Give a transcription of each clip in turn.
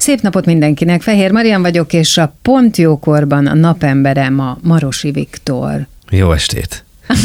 Szép napot mindenkinek, Fehér Marian vagyok, és a pont jókorban a napemberem a Marosi Viktor. Jó estét!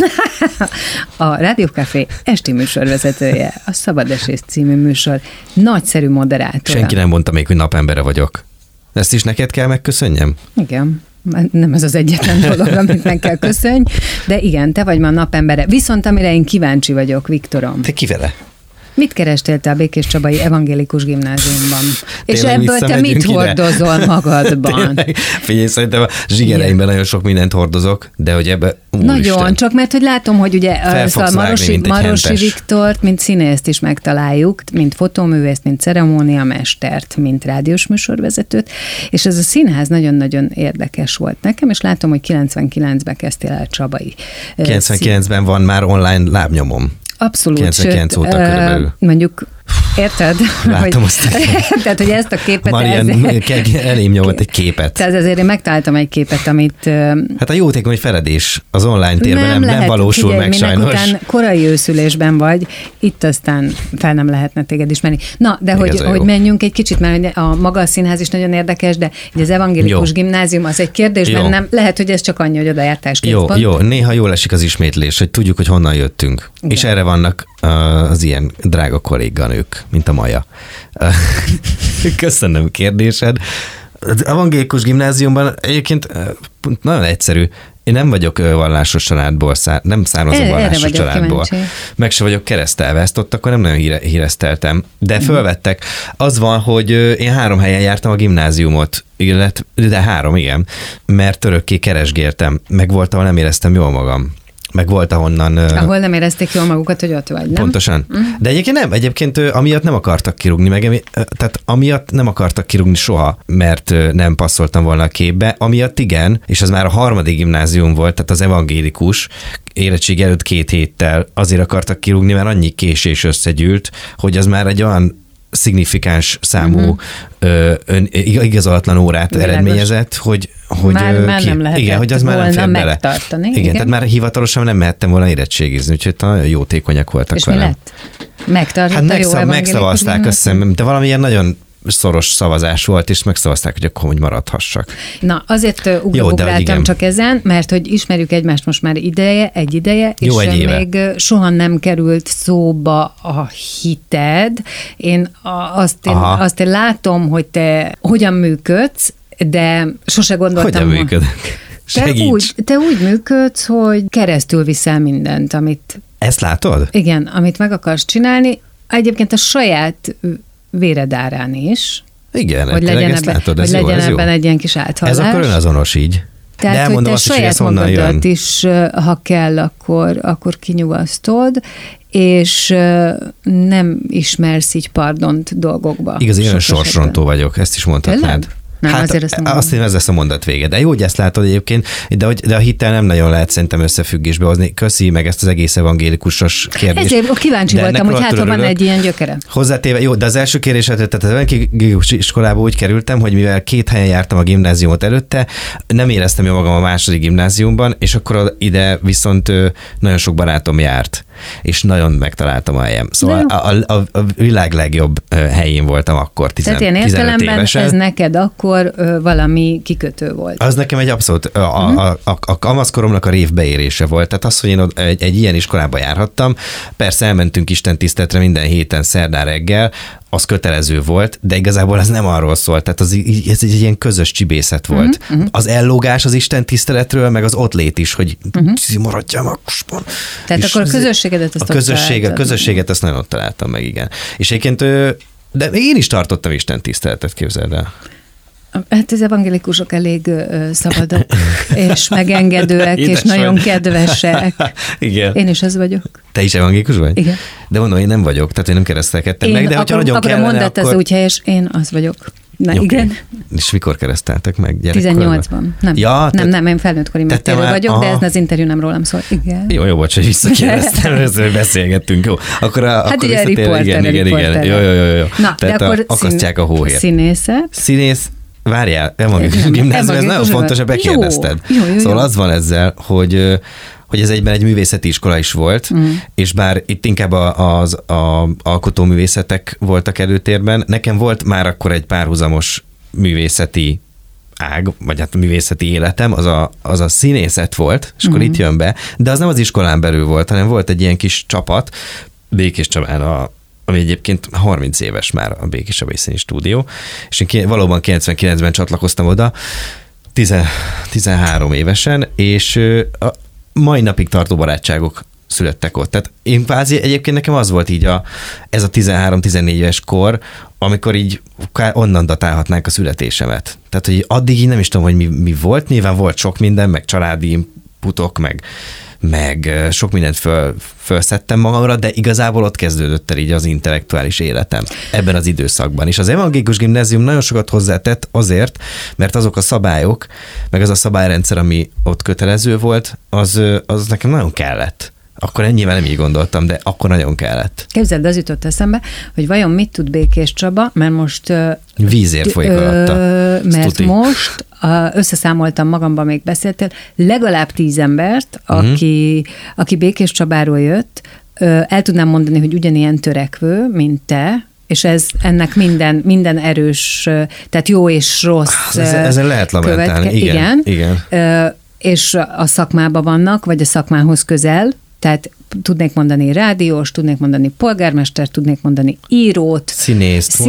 A Rádió Café esti műsorvezetője, a Szabad Esés című műsor nagyszerű moderátora. Senki nem mondta még, hogy napembere vagyok. Ezt is neked kell megköszönjem? Igen. Nem ez az egyetlen dolog, amit meg kell köszönj, de igen, te vagy ma a napembere. Viszont amire én kíváncsi vagyok, Viktorom. Te ki vele? Mit kerestél te a Békés Csabai Evangélikus Gimnáziumban? És ebből te mit hordozol magadban? Figyelj, szerintem a zsigereimben nagyon sok mindent hordozok, de hogy ebbe... Nagyon, csak mert hogy látom, hogy ugye a Marosi Viktort, mint színészt is megtaláljuk, mint fotóművészt, mint ceremóniamestert, mint rádiós műsorvezetőt, és ez a színház nagyon-nagyon érdekes volt nekem, és látom, hogy 99-ben kezdtél el Csabai. 99-ben van már online lábnyomom. Abszolút. 99 óta körülbelül. Mondjuk, érted? Látom azt. Tehát, hogy ezt a képet... Marian elém nyomott egy képet. Tehát azért én megtaláltam egy képet, amit... Hát a jótékony feledés az online térben nem valósul figyelj, meg sajnos. Után korai őszülésben vagy, itt aztán fel nem lehetne téged ismerni. Na, de hogy menjünk egy kicsit, mert a maga a színház is nagyon érdekes, de az Evangélikus Gimnázium az egy kérdés bennem. Lehet, hogy ez csak annyi, hogy oda jártál és Jó, néha jól esik az ismétlés, hogy tudjuk, hogy honnan jöttünk. Igen. És erre vannak az ilyen drága kolléganők, mint a Maja. Köszönöm kérdésed. Az Evangélikus Gimnáziumban egyébként nagyon egyszerű. Én nem vagyok vallásos családból, nem származom vallásos családból. Kíváncsi. Meg se vagyok keresztelve, ezt ott akkor nem nagyon híreszteltem. De fölvettek. Az van, hogy én 3 helyen jártam a gimnáziumot, de 3, igen, mert örökké keresgéltem. Meg volt, ahol nem éreztem jól magam. Meg volt ahonnan... Ahol nem érezték jól magukat, hogy ott vagy, nem? Pontosan. De egyébként nem. Egyébként amiatt nem akartak kirúgni, tehát amiatt nem akartak kirúgni soha, mert nem passzoltam volna a képbe. Amiatt igen, és az már a 3. gimnázium volt, tehát az evangélikus, érettség előtt 2 héttel azért akartak kirúgni, mert annyi késés összegyűlt, hogy az már egy olyan szignifikáns számú igazolatlan órát világos. Eredményezett, hogy már nem lehet. Igen, hogy az már nem fér bele. Igen, tehát már hivatalosan nem mehettem volna érettségizni, úgyhogy nagyon jótékonyak voltak és velem. És mi lett? Megtartott a jó evangélikus? Megszavazták, azt hiszem, de valamilyen nagyon szoros szavazás volt, és megszavazták, hogy akkor hogy maradhassak. Na, azért ugráltam csak ezen, mert hogy ismerjük egymást most már egy ideje, és még soha nem került szóba a hited. Én azt látom, hogy te hogyan működsz, de sose gondoltam... Hogyan működök? Te úgy működsz, hogy keresztül viszel mindent, amit... Ezt látod? Igen, amit meg akarsz csinálni. Egyébként a saját véred árán is. Igen, hogy legyen ebben egy ilyen kis áthallás. Ez akkor önazonos így. Tehát, de hogy te saját magadat is, ha kell, akkor kinyugasztod, és nem ismersz így pardont dolgokba. Igaz, én sorsrontó vagyok, ezt is mondhatnád. Nem, hát azt hiszem, ez lesz a mondat vége. De jó, hogy ezt látod egyébként, de a hittel nem nagyon lehet szerintem összefüggésbe hozni. Köszi meg ezt az egész evangélikusos kérdést. Ezért kíváncsi voltam, hogy hát van egy ilyen gyökere. Hozzátéve, jó, de az első kérdéset, tehát az evangélikus iskolába úgy kerültem, hogy mivel 2 helyen jártam a gimnáziumot előtte, nem éreztem jól magam a 2. gimnáziumban, és akkor ide viszont nagyon sok barátom járt, és nagyon megtaláltam a helyem. Szóval a világ legjobb helyén voltam akkor, 15 évesen. Tehát ilyen értelemben ez neked akkor valami kikötő volt. Az nekem egy abszolút, a kamaszkoromnak a révbeérése volt. Tehát az, hogy én egy ilyen iskolába járhattam, persze elmentünk istentiszteletre minden héten szerdán reggel, az kötelező volt, de igazából ez nem arról szólt. Tehát ez egy ilyen közös csibészet volt. Az ellógás az istentiszteletről, meg az ott lét is, hogy maradjam a kusban. Tehát és akkor a közösségedet azt a közösséget azt nagyon ott találtam meg, igen. És egyébként, de én is tartottam istentiszteletet, képzeld el. Hát az evangélikusok elég szabadok, és megengedőek, és nagyon kedvesek. Igen. Én is az vagyok. Te is evangélikus vagy? Igen. De mondom, én nem vagyok, tehát én nem keresztelkedtem meg, de hogyha nagyon kellene, mondat ez úgy helyes, én az vagyok. Na okay. Igen. És mikor kereszteltek meg? 18-ban. Nem, én felnőtt kori megtérő vagyok, de ez az interjú nem rólam szól. Igen. Jó, bocs, hogy visszakérdeztem, hogy beszélgettünk. Jó. Hát ugye riporter. Jó. Na, tehát de akkor akasztják a hóhért. Színész. Várjál, evangélikus gimnázium, ez nagyon fontos, hogy bekérdezted. Jó. Szóval az van ezzel, hogy hogy ez egyben egy művészeti iskola is volt, és bár itt inkább az alkotóművészetek voltak előtérben, nekem volt már akkor egy párhuzamos művészeti ág, vagy hát művészeti életem, az a színészet volt, és akkor itt jön be, de az nem az iskolán belül volt, hanem volt egy ilyen kis csapat, Békés Csabán, ami egyébként 30 éves már a Békés Csabai Színi Stúdió, és én valóban 99-ben csatlakoztam oda, 13 évesen, és a mai napig tartó barátságok születtek ott. Tehát én kvázi egyébként nekem az volt így ez a 13-14 éves kor, amikor így onnan datálhatnánk a születésemet. Tehát, hogy addig így nem is tudom, hogy mi volt. Nyilván volt sok minden, meg családi inputok, meg sok mindent fölszedtem magamra, de igazából ott kezdődött el így az intellektuális életem ebben az időszakban. És az Evangélikus Gimnázium nagyon sokat hozzátett azért, mert azok a szabályok, meg az a szabályrendszer, ami ott kötelező volt, az nekem nagyon kellett. Akkor nyilván nem így gondoltam, de akkor nagyon kellett. Képzeld, az jutott eszembe, hogy vajon mit tud Békés Csaba, mert most... Vízért folyik alatta. Mert most összeszámoltam magamban, még beszéltél, legalább 10 embert, aki Békés Csabáról jött, el tudnám mondani, hogy ugyanilyen törekvő, mint te, és ennek minden erős, tehát jó és rossz. Ezen lehet lamentálni, igen. És a szakmában vannak, vagy a szakmához közel, tehát tudnék mondani rádiós, tudnék mondani polgármester, tudnék mondani írót, színészt,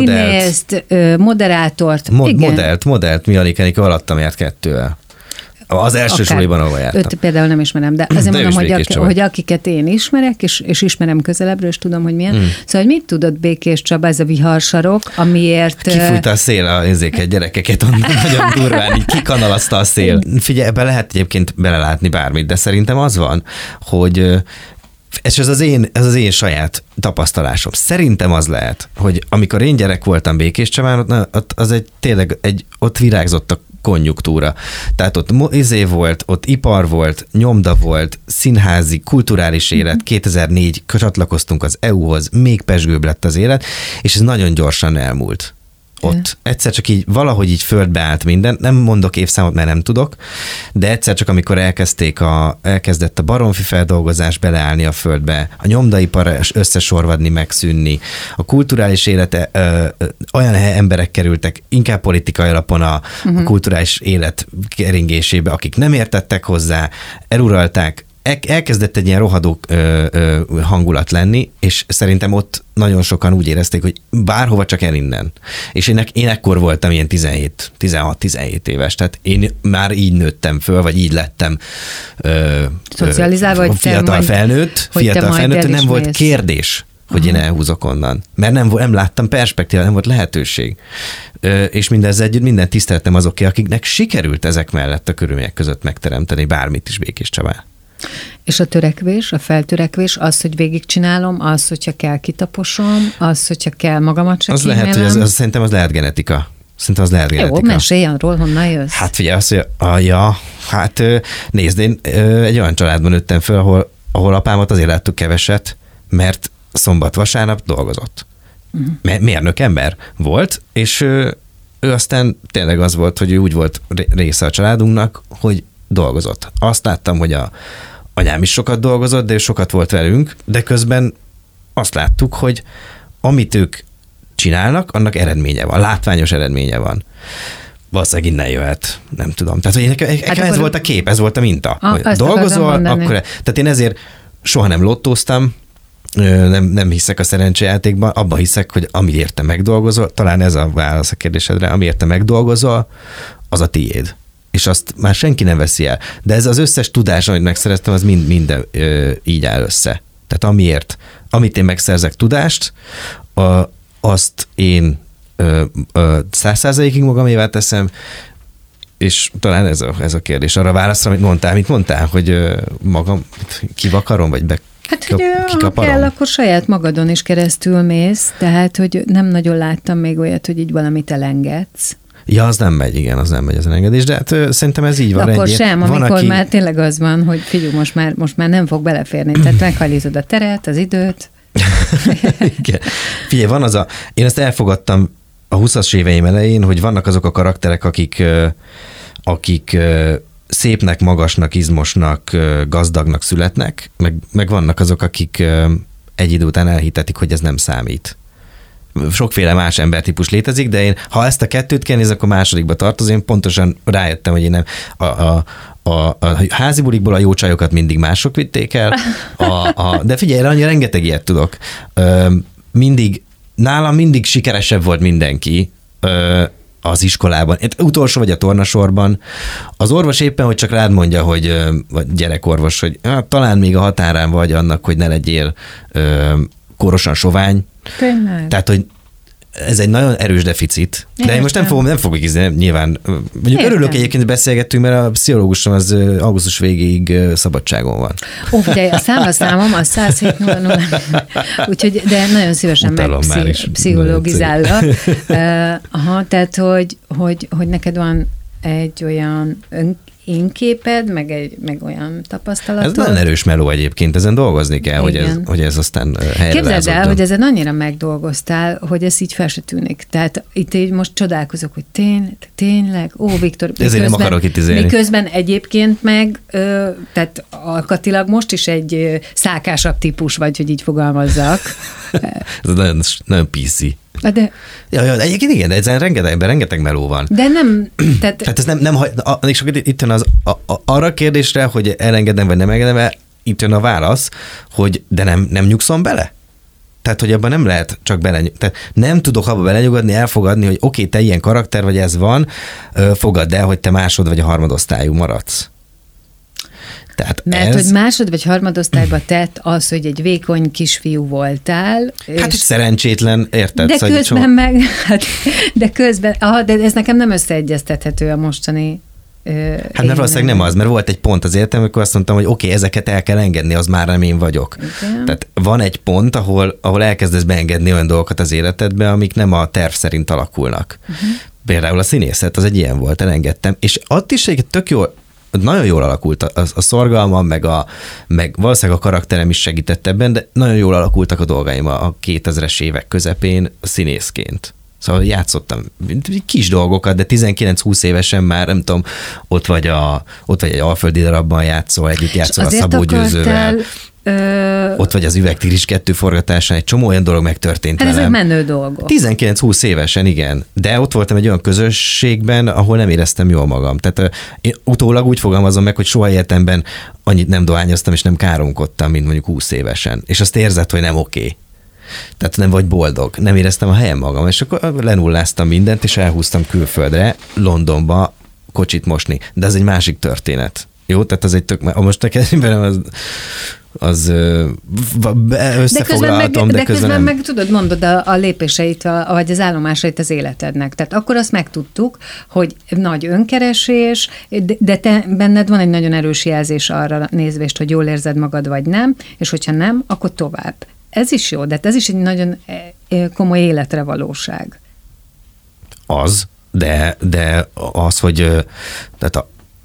moderátort. Modellt Mialik Enikő alattam járt 2-vel. Az első suliban, ahol jártam. Őt például nem ismerem, de azért mondom, hogy akiket én ismerek, és ismerem közelebbről, és tudom, hogy milyen. Szóval, hogy mit tudott Békés Csaba, ez a viharsarok, amiért... Kifújta a szél a gyerekeket, onnan nagyon durván, így kikanalazta a szél. Figyelj, ebbe lehet egyébként belelátni bármit, de szerintem az van, hogy ez az én saját tapasztalásom. Szerintem az lehet, hogy amikor én gyerek voltam Békés Csabán, az tényleg ott virágzott a konjunktúra. Tehát ott volt, ott ipar volt, nyomda volt, színházi, kulturális élet, 2004 csatlakoztunk az EU-hoz, még pezsgőbb lett az élet, és ez nagyon gyorsan elmúlt. Ott egyszer csak így valahogy így földbe állt minden, nem mondok évszámot, mert nem tudok, de egyszer csak amikor elkezdett a baromfi feldolgozás beleállni a földbe, a nyomdaipar összesorvadni, megszűnni, a kulturális élete, olyan emberek kerültek inkább politikai alapon a kulturális élet keringésébe, akik nem értettek hozzá, eluralták, elkezdett egy ilyen rohadó hangulat lenni, és szerintem ott nagyon sokan úgy érezték, hogy bárhova csak el innen. És én ekkor voltam ilyen 16-17 éves, tehát én már így nőttem föl, vagy így lettem szocializálva, fiatal felnőtt, nem volt kérdés, hogy én elhúzok onnan. Mert nem láttam perspektívát, nem volt lehetőség. És mindezzel együtt minden tiszteletem azoké, akiknek sikerült ezek mellett a körülmények között megteremteni bármit is Békés Csabán. És a törekvés, a feltörekvés, az, hogy végigcsinálom, az, hogyha kell kitaposom, az, hogyha kell magamat se kímélem. Az lehet, hogy szerintem az lehet genetika. Jó, mesélj arról, honnan jössz? Hát figyelj, azt mondja, nézd, én egy olyan családban nőttem föl, ahol apámat azért láttuk keveset, mert szombat-vasárnap dolgozott. Mérnök ember volt, és ő aztán tényleg az volt, hogy ő úgy volt része a családunknak, hogy dolgozott. Azt láttam, hogy a anyám is sokat dolgozott, de ő sokat volt velünk, de közben azt láttuk, hogy amit ők csinálnak, annak eredménye van, látványos eredménye van. Valószínűleg innen jöhet, nem tudom. Tehát, hogy nekem ez volt a kép, ez volt a minta. Dolgozol, akkor... Tehát én ezért soha nem lottóztam, nem hiszek a szerencsejátékban, abban hiszek, hogy amiért te megdolgozol, talán ez a válasz a kérdésedre, amiért te megdolgozol, az a tiéd. És azt már senki nem veszi el. De ez az összes tudás, amit megszereztem, az mind így áll össze. Tehát amit én megszerzek tudást, azt én 100%-ig magamévá teszem, és talán ez a kérdés. Arra válaszra, amit mondtál, hogy magam kivakarom, vagy ha kell, akkor saját magadon is keresztül mész, tehát, hogy nem nagyon láttam még olyat, hogy így valamit elengedsz. Ja, az nem megy, igen, az nem megy az elengedés, de hát szerintem ez így van. Akkor sem, amikor már tényleg az van, hogy figyelj, most már nem fog beleférni, tehát meghajlítod a teret, az időt. Igen. Figyelj, én ezt elfogadtam a 20-as éveim elején, hogy vannak azok a karakterek, akik szépnek, magasnak, izmosnak, gazdagnak születnek, meg vannak azok, akik egy idő után elhitetik, hogy ez nem számít. Sokféle más embertípus létezik, de én, ha ezt a kettőt kell nézni, akkor másodikba tartozom. Én pontosan rájöttem, hogy én nem a házi bulikból a jó csajokat mindig mások vitték el, de figyelj, annyira rengeteg ilyet tudok. Nálam mindig sikeresebb volt mindenki, az iskolában. Utolsó vagy a tornasorban. Az orvos éppen, hogy csak rád mondja, hogy vagy gyerekorvos, hogy talán még a határán vagy annak, hogy ne legyél korosan sovány. Tényleg. Tehát, hogy ez egy nagyon erős deficit. De én most nem fogok ízni, nyilván. Mondjuk örülök egyébként, beszélgettünk, mert a pszichológusom az augusztus végéig szabadságon van. Figyelj, a számom a 107.00. Úgyhogy, de nagyon szívesen megpszichológizállak. Tehát, hogy neked van egy olyan énképed, meg olyan tapasztalatod. Ez nagyon erős meló egyébként, ezen dolgozni kell, hogy ez aztán helyre Képzeld el, hogy ezen annyira megdolgoztál, hogy ez így fel se tűnik. Tehát itt így most csodálkozok, hogy tényleg, Viktor, ezért nem akarok itt izélni. Miközben egyébként meg, tehát alkatilag most is egy szákásabb típus vagy, hogy így fogalmazzak. Ez nagyon, nagyon PC. De... Ja, egyébként igen, de ezen rengeteg meló van. De nem... Tehát ez nem és itt jön arra a kérdésre, hogy elengedem vagy nem engedem, itt jön a válasz, hogy de nem nyugszom bele? Tehát, hogy abban nem lehet csak tehát nem tudok abba belenyugodni, elfogadni, hogy oké, te ilyen karakter vagy, ez van, fogadd el, hogy te másod vagy a harmadosztályú maradsz. Mert hogy másod vagy harmadosztályba tett az, hogy egy vékony kisfiú voltál. Hát is szerencsétlen, érted? De közben de ez nekem nem összeegyeztethető a mostani Hát mert valószínűleg nem az, mert volt egy pont az életem, amikor azt mondtam, hogy oké, ezeket el kell engedni, az már nem én vagyok. Igen. Tehát van egy pont, ahol elkezdesz beengedni olyan dolgokat az életedbe, amik nem a terv szerint alakulnak. Például a színészet, az egy ilyen volt, elengedtem. És ott is egy tök jó, nagyon jól alakult a szorgalmam, meg valószínűleg a karakterem is segített ebben, de nagyon jól alakultak a dolgaim a 2000-es évek közepén színészként. Szóval játszottam kis dolgokat, de 19-20 évesen már, nem tudom, ott vagy egy Alföldi darabban játszol, együtt játszol a Szabó Győzővel. Ott vagy az Üvegtigris 2 forgatásán, egy csomó olyan dolog megtörtént velem. Ezek menő dolgok. 19-20 évesen, igen. De ott voltam egy olyan közösségben, ahol nem éreztem jól magam. Tehát én utólag úgy fogalmazom meg, hogy soha életemben annyit nem dohányoztam, és nem káromkodtam, mint mondjuk 20 évesen. És azt érzed, hogy nem oké. Tehát nem vagy boldog. Nem éreztem a helyem magam. És akkor lenulláztam mindent, és elhúztam külföldre, Londonba kocsit mosni. De ez egy másik történet. Jó? Tehát az egy most neked az összefoglalhatom, de közben meg tudod, mondod a lépéseit, vagy az állomásait az életednek. Tehát akkor azt megtudtuk, hogy nagy önkeresés, de benned van egy nagyon erős jelzés arra nézvést, hogy jól érzed magad, vagy nem, és hogyha nem, akkor tovább. Ez is jó, de ez is egy nagyon komoly életre valóság. Az, de az, hogy tehát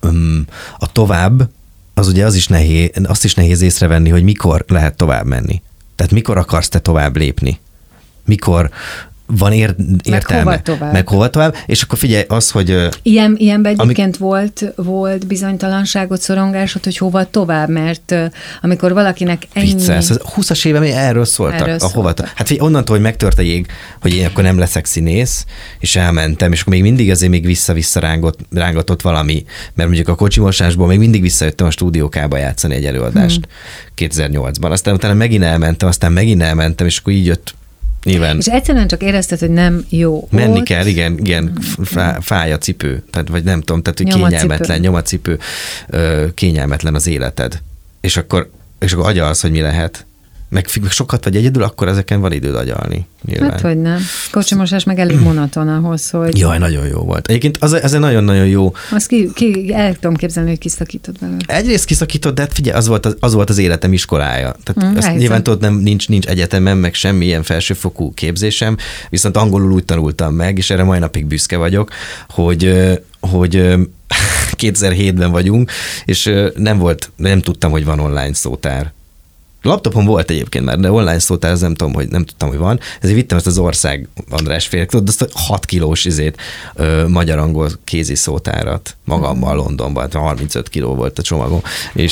a tovább, az ugye azt is nehéz észrevenni, hogy mikor lehet tovább menni. Tehát mikor akarsz te tovább lépni? Mikor van értelme? Meg hova tovább? És akkor figyelj, az, hogy... Ilyenben egyébként volt bizonytalanságot, szorongásod, hogy hova tovább, mert amikor valakinek ennyi... Vicces, az 20-as évem erről szóltak. Hát figyelj, onnantól, hogy megtört a jég, hogy én akkor nem leszek színész, és elmentem, és akkor még mindig azért még vissza-vissza rángatott valami, mert mondjuk a kocsimosásból még mindig visszajöttem a stúdiókába játszani egy előadást 2008-ban. Aztán utána megint elmentem, és akkor így jött. Nyilván. És egyszerűen csak érezted, hogy nem jó. Menni ott. Kell, igen, fáj a cipő, tehát, vagy nem tudom, tehát hogy nyomacipő, kényelmetlen az életed. És akkor agyalsz, hogy mi lehet. Meg sokat vagy egyedül, akkor ezeken van időd agyalni. Nyilván. Hát, hogy nem. Kocsimosás meg elég monoton ahhoz, hogy... Jaj, nagyon jó volt. Egyébként ez nagyon-nagyon jó. Azt el tudom képzelni, hogy kiszakítod belőle. Egyrészt kiszakítod, de hát figyelj, az volt az életem iskolája. Tehát ezt nyilván tudod, nincs egyetemem, meg semmilyen felsőfokú képzésem, viszont angolul úgy tanultam meg, és erre mai napig büszke vagyok, hogy 2007-ben vagyunk, és nem tudtam, hogy van online szótár. Laptopon volt egyébként már, de online szótár, nem tudtam, hogy van. Ezért vittem ezt az Ország András fél, tudod, azt a 6 kilós magyar-angol kézi szótárat magammal Londonban, 35 kiló volt a csomagom,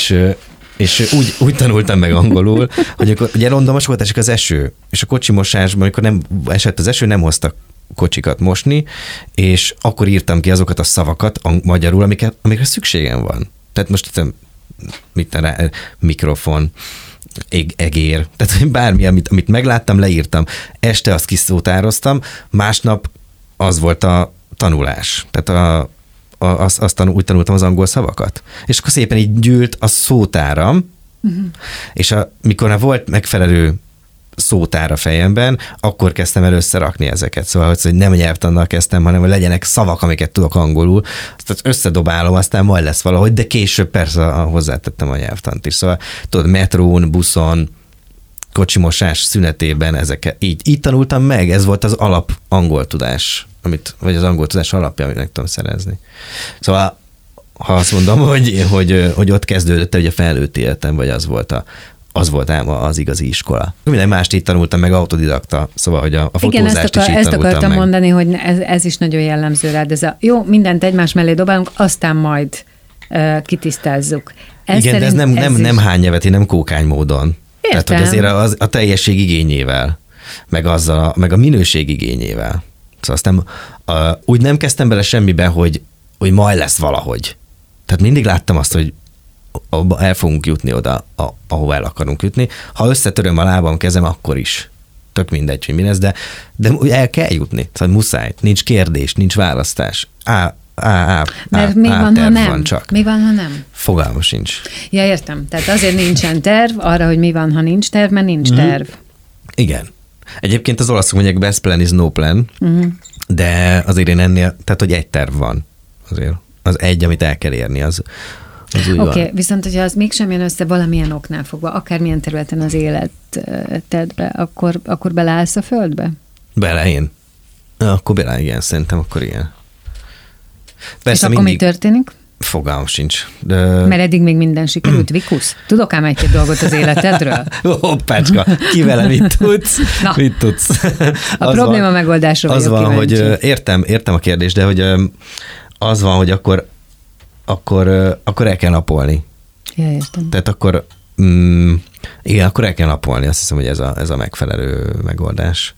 és úgy tanultam meg angolul, hogy akkor ugye Londonban sokat esik az eső, és a kocsimosásban, amikor nem esett az eső, nem hoztak kocsikat mosni, és akkor írtam ki azokat a szavakat magyarul, amikre szükségem van. Tehát most mikrofon, egér, tehát bármi, amit megláttam, leírtam. Este azt kiszótároztam, másnap az volt a tanulás. Tehát úgy tanultam az angol szavakat. És akkor szépen így gyűlt a szótáram, és mikor volt megfelelő szótár a fejemben, akkor kezdtem el összerakni ezeket. Szóval, hogy nem nyelvtannal kezdtem, hanem hogy legyenek szavak, amiket tudok angolul, azt összedobálom, aztán majd lesz valahogy, de később persze hozzátettem a nyelvtant is. Szóval tudod, metrón, buszon, kocsimosás szünetében ezeket. Így tanultam meg, ez volt az alap angol tudás, vagy az angol tudás alapja, amit meg tudom szerezni. Szóval, ha azt mondom, hogy ott kezdődött, hogy a felnőtt életem, vagy az volt ám az igazi iskola. Minden mást így tanultam meg, autodidakta, szóval, hogy a fotózást is így ezt tanultam akartam meg. mondani, hogy ez is nagyon jellemző rád. Jó, mindent egymás mellé dobálunk, aztán majd kitisztázzuk. Igen, de ez nem hánynyeveti, nem kókány módon. Értem. Tehát, hogy azért a teljesség igényével, meg a minőség igényével. Szóval úgy nem kezdtem bele semmibe, hogy majd lesz valahogy. Tehát mindig láttam azt, hogy el fogunk jutni oda, ahova el akarunk jutni. Ha összetöröm a lábam, kezem, akkor is. Tök mindegy, hogy mi lesz, de el kell jutni. Szóval muszáj. Nincs kérdés, nincs választás. Mert mi van, ha nem? Van csak. Mi van, ha nem? Fogalmam sincs. Ja, értem. Tehát azért nincsen terv arra, hogy mi van, ha nincs terv, mert nincs terv. Igen. Egyébként az olaszok mondják, best plan is no plan, de azért én ennél, tehát hogy egy terv van azért. Az egy, amit el kell érni, az Oké, viszont hogyha az mégsem jön össze valamilyen oknál fogva, akármilyen területen az életedbe, akkor beleállsz a földbe? Bele én. Akkor bele, igen, szerintem akkor igen. Persze, és akkor mi történik? Fogalmam sincs. Mert eddig még minden sikerült, Vikusz? Tudok ám egy-két dolgot az életedről? Hoppácska, ki vele mit tudsz? Na, mit tudsz? A probléma megoldásra vagyok kíváncsi. Az van, kíváncsi. hogy értem a kérdést, de hogy az van, hogy akkor el kell napolni. Ja, értem. Tehát akkor igen, akkor el kell napolni. Azt hiszem, hogy ez a megfelelő megoldás.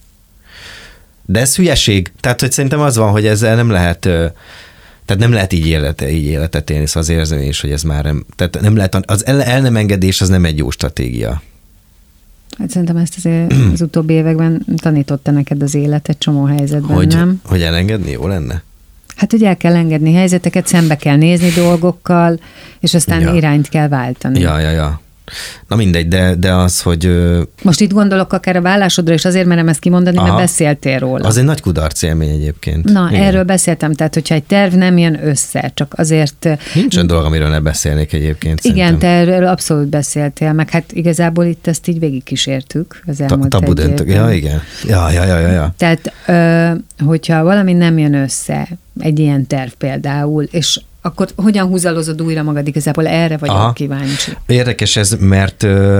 De ez hülyeség. Tehát, hogy szerintem az van, hogy ezzel nem lehet, tehát nem lehet így életet élni, szóval az érzem is, hogy ez már nem, tehát nem lehet, az el nem engedés az nem egy jó stratégia. Hát szerintem ezt azért az utóbbi években tanította neked az élet egy csomó helyzetben, nem? Hogy elengedni jó lenne? Hát, hogy el kell engedni helyzeteket, szembe kell nézni dolgokkal, és aztán irányt kell váltani. Ja. Na mindegy, de az, hogy... Most itt gondolok akár a vállásodra, és azért merem ezt kimondani, mert beszéltél róla. Az egy nagy kudarc élmény egyébként. Na, igen. Erről beszéltem, tehát hogyha egy terv nem jön össze, csak azért... Nincs olyan dolog, amiről ne beszélnék egyébként. Igen, szerintem. Te erről abszolút beszéltél, meg hát igazából itt ezt így végigkísértük az elmúlt tabu döntök. Ja, igen. Ja. Tehát, hogyha valami nem jön össze, egy ilyen terv például, és akkor hogyan húzalozod újra magad? Igazából erre vagyok kíváncsi. Érdekes ez, mert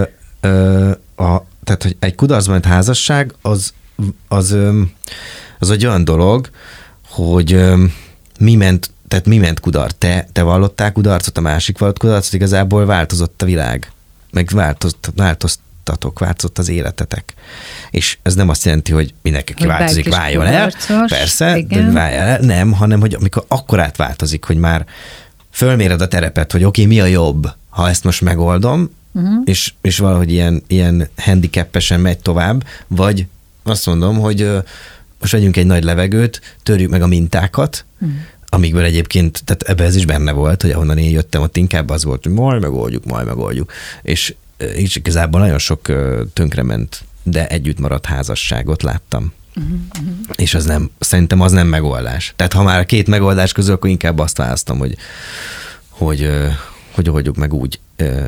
tehát, hogy egy kudarcban egy házasság az egy olyan dolog, hogy mi ment kudarc. Te vallottál kudarcot, a másik vallott kudarcot, igazából változott a világ. Meg változott az életetek. És ez nem azt jelenti, hogy mindenki változik, váljon el. Persze, de váljon el. Nem, hanem, hogy amikor akkor átváltozik, hogy már fölméred a terepet, hogy oké, mi a jobb, ha ezt most megoldom, és valahogy ilyen handicappesen megy tovább, vagy azt mondom, hogy most vegyünk egy nagy levegőt, törjük meg a mintákat, amikből egyébként, tehát ebben ez is benne volt, hogy ahonnan én jöttem, ott inkább az volt, hogy majd megoldjuk. És igazából nagyon sok tönkrement, de együtt maradt házasságot láttam. És szerintem az nem megoldás. Tehát ha már a két megoldás közül, akkor inkább azt választom, hogy oldjuk meg úgy,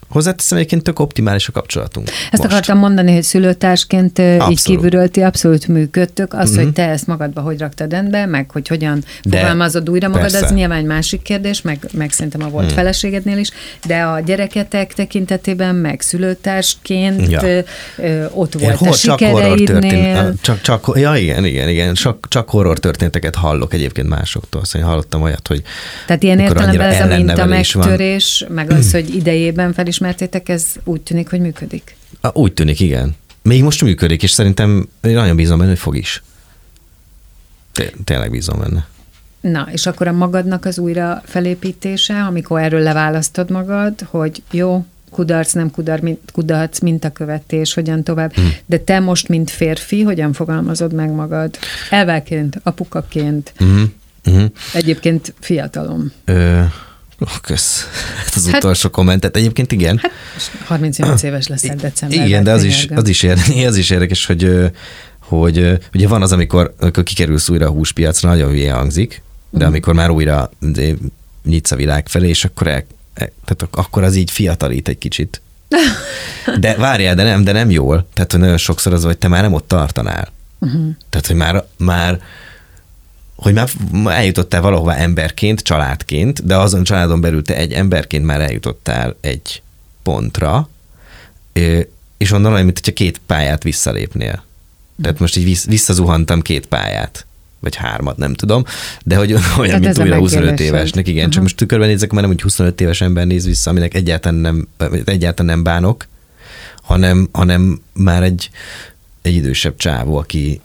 Hozzáteszem, egyébként tök optimális a kapcsolatunk. Ezt akartam mondani, hogy szülőtársként így kívülről ti abszolút működtök. Az, hogy te ezt magadba hogy raktad rendbe, meg hogy hogyan fogalmazod újra magad, az nyilván másik kérdés, meg szerintem a volt feleségednél is, de a gyereketek tekintetében, meg szülőtársként ott volt a sikereidnél. Igen. Csak horror történeteket hallok egyébként másoktól. Szóval hallottam olyat, hogy tehát ilyen értelemben ez a minta megtörés, meg az, hogy idejében felismertétek, ez úgy tűnik, hogy működik? Úgy tűnik, igen. Még most működik, és szerintem nagyon bízom benne, hogy fog is. Tényleg bízom benne. Na, és akkor a magadnak az újra felépítése, amikor erről leválasztod magad, hogy jó, kudarc, nem kudarc, mintakövetés, hogyan tovább. De te most, mint férfi, hogyan fogalmazod meg magad? Elvelként, apukaként, egyébként fiatalom. Kösz. Az utolsó kommentet. Egyébként igen. Hát 38 éves leszel decemberben. Igen, de az is érdekes, hogy ugye van az, amikor kikerülsz újra a húspiacra, nagyon hülye hangzik, de amikor már újra nyitsz a világ felé, és tehát akkor az így fiatalít egy kicsit. De várjál, de nem jól. Tehát, hogy nagyon sokszor az, hogy te már nem ott tartanál. Tehát, hogy már eljutottál valahová emberként, családként, de azon családon belül te egy emberként már eljutottál egy pontra, és onnan olyan, mint hogyha 2 pályát visszalépnél. Tehát most így visszazuhantam 2 pályát, vagy 3, nem tudom, de hogy olyan, mint újra 25 évesnek, igen, csak most tükörben nézek, már nem úgy 25 éves ember néz vissza, aminek egyáltalán nem bánok, hanem már egy idősebb csávó, aki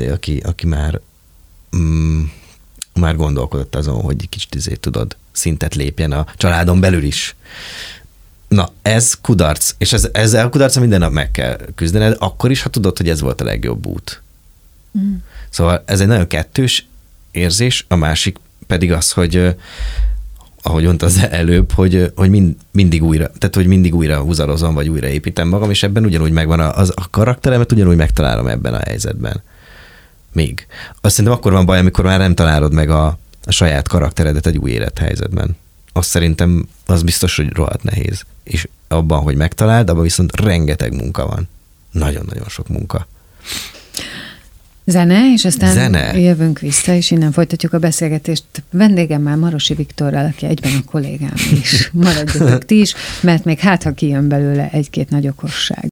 már gondolkodott azon, hogy kicsit tudod, szintet lépjen a családon belül is. Na, ez kudarc, és ezzel a kudarcra minden nap meg kell küzdened, akkor is, ha tudod, hogy ez volt a legjobb út. Szóval ez egy nagyon kettős érzés, a másik pedig az, hogy ahogy mondta az előbb, hogy mindig újra húzalozom, vagy újra építem magam, és ebben ugyanúgy megvan a karakteremet, ugyanúgy megtalálom ebben a helyzetben. Még. Azt szerintem akkor van baj, amikor már nem találod meg a saját karakteredet egy új élethelyzetben. Azt szerintem az biztos, hogy rohadt nehéz. És abban, hogy megtaláld, abban viszont rengeteg munka van. Nagyon-nagyon sok munka. Zene, és aztán jövünk vissza, és innen folytatjuk a beszélgetést vendégemmel, Marosi Viktorral, aki egyben a kollégám is. Maradjatok ti is, mert még ha kijön belőle egy-két nagy okosság.